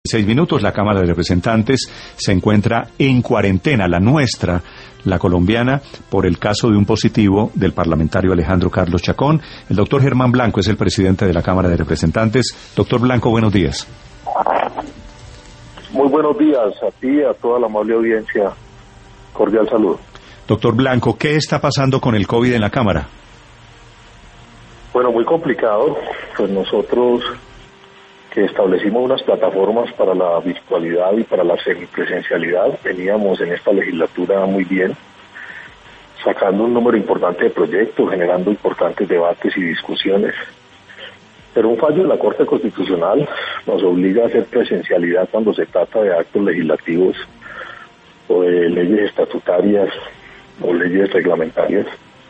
6 minutos, la Cámara de Representantes se encuentra en cuarentena, la nuestra, la colombiana, por el caso de un positivo del parlamentario Alejandro Carlos Chacón. El doctor Germán Blanco es el presidente de la Cámara de Representantes. Doctor Blanco, buenos días. Muy buenos días a ti y a toda la amable audiencia. Cordial saludo. Doctor Blanco, ¿qué está pasando con el COVID en la Cámara? Bueno, muy complicado. Pues nosotros que establecimos unas plataformas para la virtualidad y para la semipresencialidad, veníamos en esta legislatura muy bien, sacando un número importante de proyectos, generando importantes debates y discusiones. Pero un fallo de la Corte Constitucional nos obliga a hacer presencialidad cuando se trata de actos legislativos o de leyes estatutarias o leyes reglamentarias.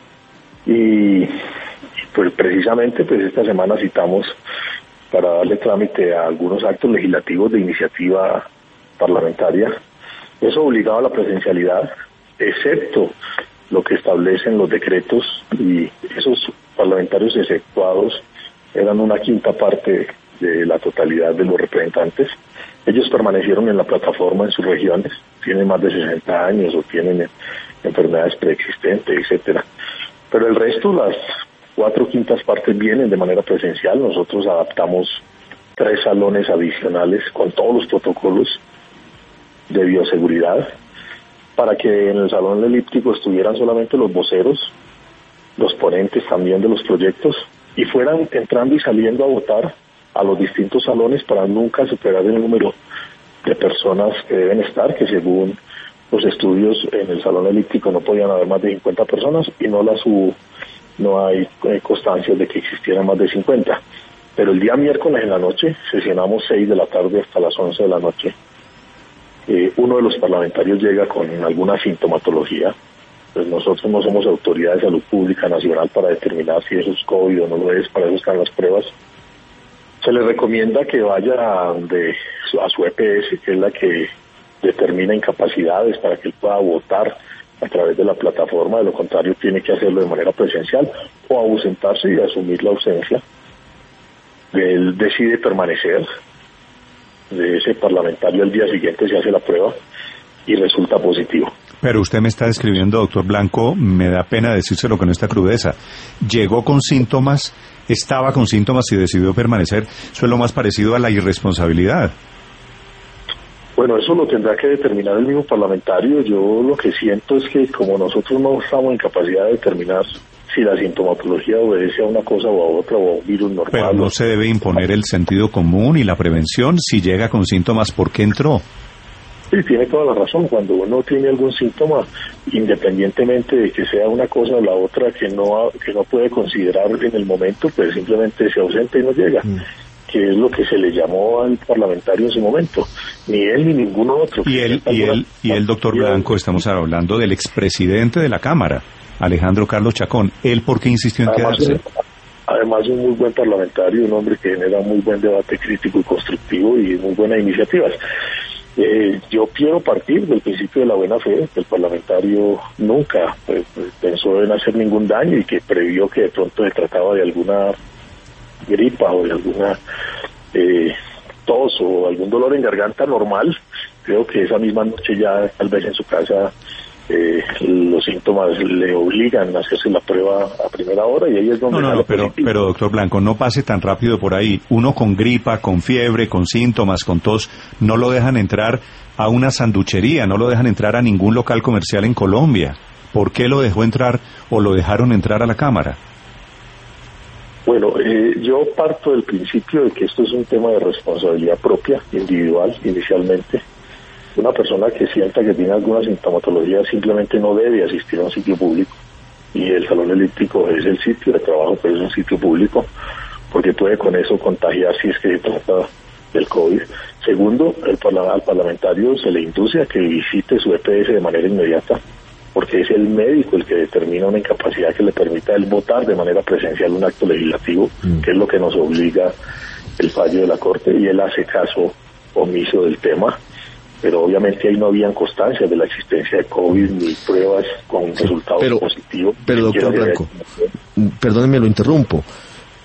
Y pues precisamente pues esta semana citamos para darle trámite a algunos actos legislativos de iniciativa parlamentaria. Eso obligaba a la presencialidad, excepto lo que establecen los decretos, y esos parlamentarios exceptuados eran una quinta parte de la totalidad de los representantes. Ellos permanecieron en la plataforma en sus regiones, tienen más de 60 años o tienen enfermedades preexistentes, etcétera. Pero el resto, las 4/5 partes vienen de manera presencial. Nosotros adaptamos 3 salones adicionales con todos los protocolos de bioseguridad para que en el salón elíptico estuvieran solamente los voceros, los ponentes también de los proyectos, y fueran entrando y saliendo a votar a los distintos salones para nunca superar el número de personas que deben estar, que según los estudios en el salón elíptico no podían haber más de 50 personas y no hay constancias de que existieran más de 50. Pero el día miércoles en la noche, sesionamos 6 de la tarde hasta las 11 de la noche. Uno de los parlamentarios llega con alguna sintomatología. Pues nosotros no somos autoridad de salud pública nacional para determinar si eso es COVID o no lo es, para eso están las pruebas. Se le recomienda que vaya a su EPS, que es la que determina incapacidades para que él pueda votar a través de la plataforma. De lo contrario tiene que hacerlo de manera presencial o ausentarse y asumir la ausencia. Él decide permanecer. De ese parlamentario al día siguiente se hace la prueba y resulta positivo. Pero usted me está describiendo, doctor Blanco, me da pena decírselo con esta crudeza. Llegó con síntomas, estaba con síntomas y decidió permanecer. Eso es lo más parecido a la irresponsabilidad. Bueno, eso lo tendrá que determinar el mismo parlamentario. Yo lo que siento es que como nosotros no estamos en capacidad de determinar si la sintomatología obedece a una cosa o a otra o a un virus normal. Pero no se debe imponer el sentido común y la prevención. Si llega con síntomas, ¿por qué entró? Sí, tiene toda la razón. Cuando uno tiene algún síntoma, independientemente de que sea una cosa o la otra que no puede considerar en el momento, pues simplemente se ausenta y no llega. Que es lo que se le llamó al parlamentario en su momento. Ni él ni ninguno otro. Y el doctor Blanco, estamos hablando del expresidente de la Cámara, Alejandro Carlos Chacón. ¿Él por qué insistió en quedarse? Además, un muy buen parlamentario, un hombre que genera muy buen debate crítico y constructivo y muy buenas iniciativas. Yo quiero partir del principio de la buena fe. El parlamentario nunca pensó en hacer ningún daño y que previó que de pronto se trataba de alguna gripa o de alguna tos o algún dolor en garganta normal. Creo que esa misma noche ya tal vez en su casa los síntomas le obligan a hacerse la prueba a primera hora y ahí es donde pero doctor Blanco, no pase tan rápido por ahí. Uno con gripa, con fiebre, con síntomas, con tos, no lo dejan entrar a una sanduchería, no lo dejan entrar a ningún local comercial en Colombia. ¿Por qué lo dejó entrar o lo dejaron entrar a la Cámara? Bueno, yo parto del principio de que esto es un tema de responsabilidad propia, individual, inicialmente. Una persona que sienta que tiene alguna sintomatología simplemente no debe asistir a un sitio público, y el salón elíptico es el sitio de trabajo, pero es un sitio público, porque puede con eso contagiar si es que se trata del COVID. Segundo, al parlamentario se le induce a que visite su EPS de manera inmediata, porque es el médico el que determina una incapacidad que le permita a él votar de manera presencial un acto legislativo, que es lo que nos obliga el fallo de la Corte, y él hace caso omiso del tema. Pero obviamente ahí no habían constancias de la existencia de COVID ni pruebas con resultados positivos. Pero doctor Blanco, perdóneme, lo interrumpo.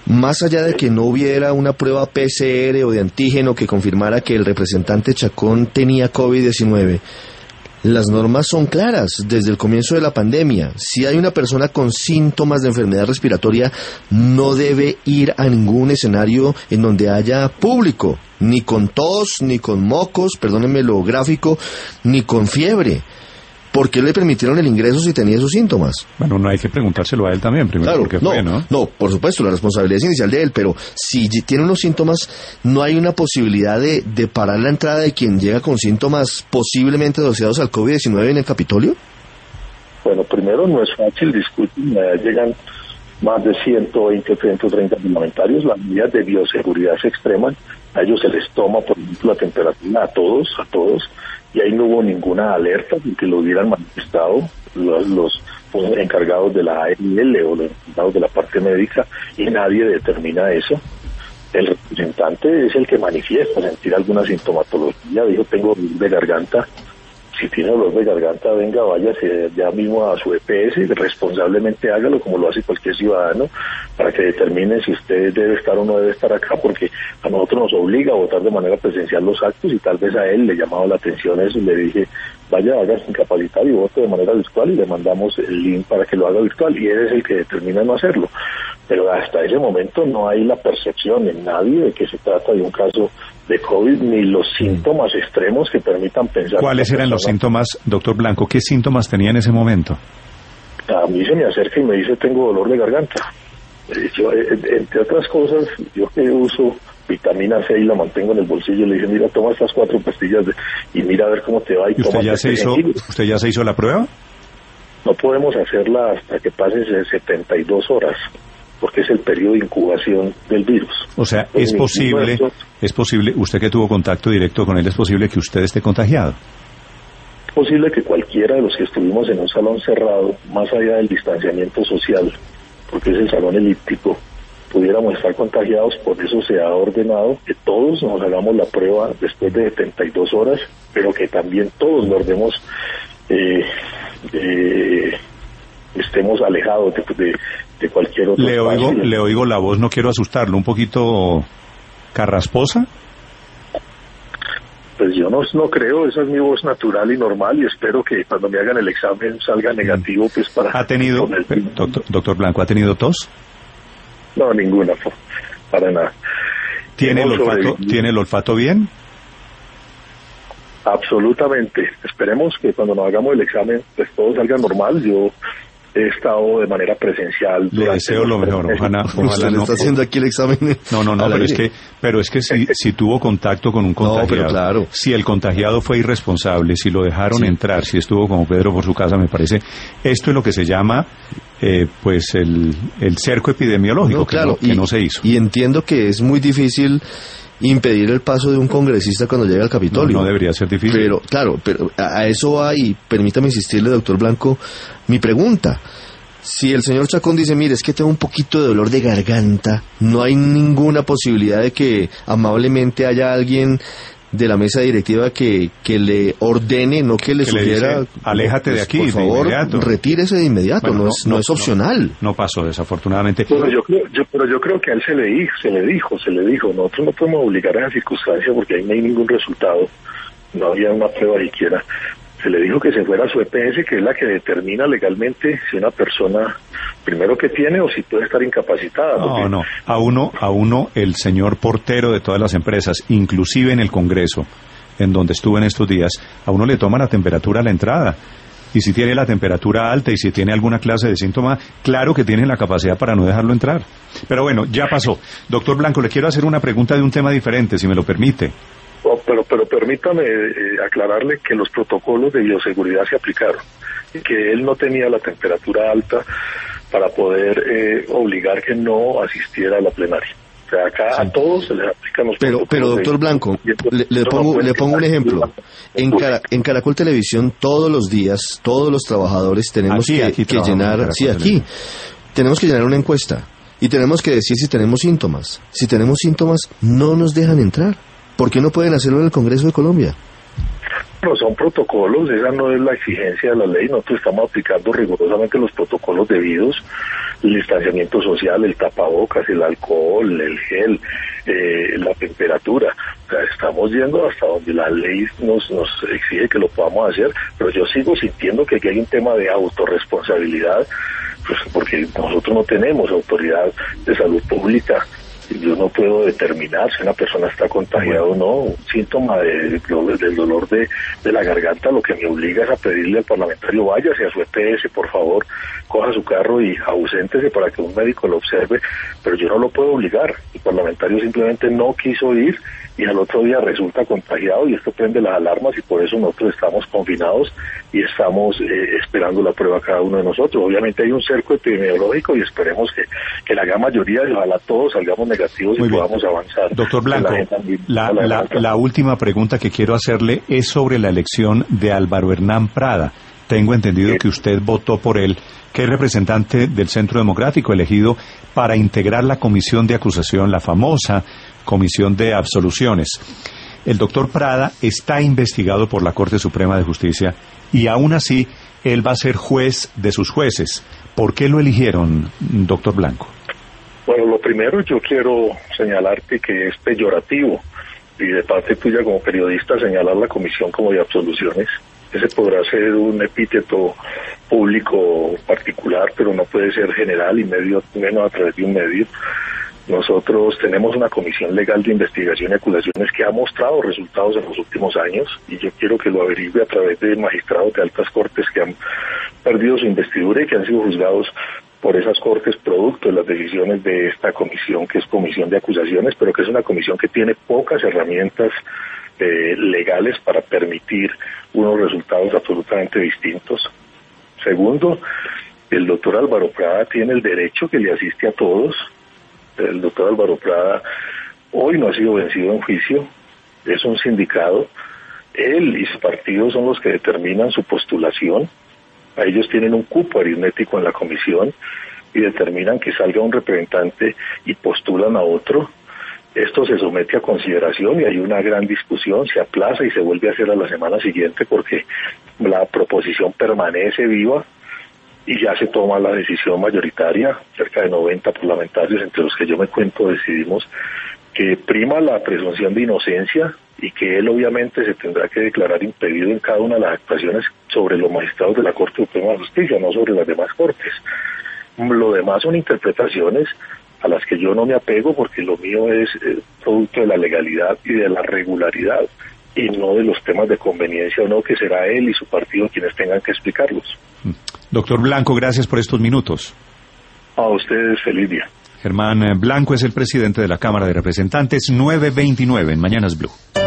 más allá de que no hubiera una prueba PCR o de antígeno que confirmara que el representante Chacón tenía COVID-19, las normas son claras desde el comienzo de la pandemia. Si hay una persona con síntomas de enfermedad respiratoria, no debe ir a ningún escenario en donde haya público, ni con tos, ni con mocos, perdónenme lo gráfico, ni con fiebre. ¿Por qué le permitieron el ingreso si tenía esos síntomas? Bueno, no hay que preguntárselo a él también, primero, claro, porque fue, ¿no? No, por supuesto, la responsabilidad es inicial de él, pero si tiene unos síntomas, ¿no hay una posibilidad de parar la entrada de quien llega con síntomas posiblemente asociados al COVID-19 en el Capitolio? Bueno, primero no es fácil, disculpen, llegan más de 120, 130 parlamentarios, las medidas de bioseguridad se extreman, a ellos se les toma, por ejemplo, la temperatura a todos, y ahí no hubo ninguna alerta que lo hubieran manifestado los encargados de la ARL o los encargados de la parte médica, y nadie determina eso. El representante es el que manifiesta sentir alguna sintomatología, dijo tengo dolor de garganta. Si tiene dolor de garganta, venga, váyase ya mismo a su EPS, responsablemente hágalo como lo hace cualquier ciudadano, para que determine si usted debe estar o no debe estar acá, porque a nosotros nos obliga a votar de manera presencial los actos, y tal vez a él le llamaba la atención eso, y le dije, vaya, hágase incapacitar y vote de manera virtual, y le mandamos el link para que lo haga virtual, y él es el que determina no hacerlo. Pero hasta ese momento no hay la percepción en nadie de que se trata de un caso de COVID, ni los síntomas extremos que permitan pensar. ¿Cuáles eran los síntomas, doctor Blanco? ¿Qué síntomas tenía en ese momento? A mí se me acerca y me dice tengo dolor de garganta. Yo, entre otras cosas, yo que uso vitamina C y la mantengo en el bolsillo, le dije, mira, toma estas 4 pastillas y mira a ver cómo te va. ¿Y usted ya se hizo la prueba? No podemos hacerla hasta que pasen 72 horas. Porque es el periodo de incubación del virus. O sea, es posible, usted que tuvo contacto directo con él, es posible que usted esté contagiado. Es posible que cualquiera de los que estuvimos en un salón cerrado, más allá del distanciamiento social, porque es el salón elíptico, pudiéramos estar contagiados. Por eso se ha ordenado que todos nos hagamos la prueba después de 72 horas, pero que también todos guardemos, estemos alejados de cualquier otro espacio. Le oigo la voz, no quiero asustarlo, un poquito carrasposa. Pues yo no creo, esa es mi voz natural y normal, y espero que cuando me hagan el examen salga negativo, pues para... ¿Ha tenido, doctor Blanco, ha tenido tos? No, ninguna, para nada. ¿Tiene el olfato bien? Absolutamente. Esperemos que cuando nos hagamos el examen, pues todo salga normal. Yo he estado de manera presencial. Le deseo lo mejor, ojalá no. ¿Está haciendo aquí el examen? No, pero es que si tuvo contacto con un contagiado, pero claro. Si el contagiado fue irresponsable, si lo dejaron entrar, si estuvo como Pedro por su casa, me parece, esto es lo que se llama, pues el cerco epidemiológico, claro, que no se hizo. Y entiendo que es muy difícil impedir el paso de un congresista cuando llega al Capitolio. No debería ser difícil. Pero, claro, pero a eso va, y permítame insistirle, doctor Blanco, mi pregunta. Si el señor Chacón dice, mire, es que tengo un poquito de dolor de garganta, ¿no hay ninguna posibilidad de que amablemente haya alguien de la mesa directiva que le ordene, no que le sugiera, dice, aléjate de aquí, por favor, retírese de inmediato? Bueno, no es opcional. No pasó, desafortunadamente. Bueno, yo creo que a él se le dijo, nosotros no podemos obligar a esa circunstancia porque ahí no hay ningún resultado, no había una prueba siquiera. Se le dijo que se fuera a su EPS, que es la que determina legalmente si una persona, primero, que tiene o si puede estar incapacitada. No, a uno el señor portero de todas las empresas, inclusive en el Congreso, en donde estuve en estos días, a uno le toma la temperatura a la entrada. Y si tiene la temperatura alta y si tiene alguna clase de síntoma, claro que tiene la capacidad para no dejarlo entrar. Pero bueno, ya pasó. Doctor Blanco, le quiero hacer una pregunta de un tema diferente, si me lo permite. Pero permítame aclararle que los protocolos de bioseguridad se aplicaron y que él no tenía la temperatura alta para poder obligar que no asistiera a la plenaria. O sea, acá a todos se les aplican los protocolos. Pero doctor Blanco, le pongo un ejemplo. En Caracol Televisión todos los días, todos los trabajadores tenemos que llenar, tenemos que llenar una encuesta y tenemos que decir si tenemos síntomas. Si tenemos síntomas, no nos dejan entrar. ¿Por qué no pueden hacerlo en el Congreso de Colombia? Bueno, son protocolos, esa no es la exigencia de la ley, nosotros estamos aplicando rigurosamente los protocolos debidos, el distanciamiento social, el tapabocas, el alcohol, el gel, la temperatura. O sea, estamos yendo hasta donde la ley nos exige que lo podamos hacer, pero yo sigo sintiendo que aquí hay un tema de autorresponsabilidad, pues porque nosotros no tenemos autoridad de salud pública. Yo no puedo determinar si una persona está contagiada o no. Un síntoma del dolor de la garganta lo que me obliga es a pedirle al parlamentario, váyase a su EPS, por favor, coja su carro y auséntese para que un médico lo observe, pero yo no lo puedo obligar. El parlamentario simplemente no quiso ir y al otro día resulta contagiado y esto prende las alarmas y por eso nosotros estamos confinados y estamos esperando la prueba cada uno de nosotros. Obviamente hay un cerco epidemiológico y esperemos que la gran mayoría, y ojalá todos salgamos negativos y podamos avanzar. Doctor Blanco, la última pregunta que quiero hacerle es sobre la elección de Álvaro Hernán Prada. Tengo entendido que usted votó por él, que es representante del Centro Democrático elegido para integrar la comisión de acusación, la famosa comisión de absoluciones. El doctor Prada está investigado por la Corte Suprema de Justicia y aún así él va a ser juez de sus jueces. ¿Por qué lo eligieron, doctor Blanco? Bueno, lo primero yo quiero señalarte que es peyorativo y de parte tuya como periodista señalar la comisión como de absoluciones. Ese podrá ser un epíteto público particular, pero no puede ser general y menos a través de un medio. Nosotros tenemos una comisión legal de investigación y acusaciones que ha mostrado resultados en los últimos años y yo quiero que lo averigüe a través de magistrados de altas cortes que han perdido su investidura y que han sido juzgados por esas cortes producto de las decisiones de esta comisión, que es comisión de acusaciones, pero que es una comisión que tiene pocas herramientas legales para permitir unos resultados absolutamente distintos. Segundo, el doctor Álvaro Prada tiene el derecho que le asiste a todos. El doctor Álvaro Prada hoy no ha sido vencido en juicio, es un sindicado, él y su partido son los que determinan su postulación, a ellos tienen un cupo aritmético en la comisión y determinan que salga un representante y postulan a otro. Esto se somete a consideración y hay una gran discusión, se aplaza y se vuelve a hacer a la semana siguiente porque la proposición permanece viva y ya se toma la decisión mayoritaria, cerca de 90 parlamentarios, entre los que yo me cuento, decidimos que prima la presunción de inocencia y que él obviamente se tendrá que declarar impedido en cada una de las actuaciones sobre los magistrados de la Corte Suprema de Justicia, no sobre las demás cortes. Lo demás son interpretaciones a las que yo no me apego porque lo mío es producto de la legalidad y de la regularidad y no de los temas de conveniencia o no, que será él y su partido quienes tengan que explicarlos. Doctor Blanco, gracias por estos minutos. A ustedes, feliz día. Germán Blanco es el presidente de la Cámara de Representantes, 9:29 en Mañanas Blue.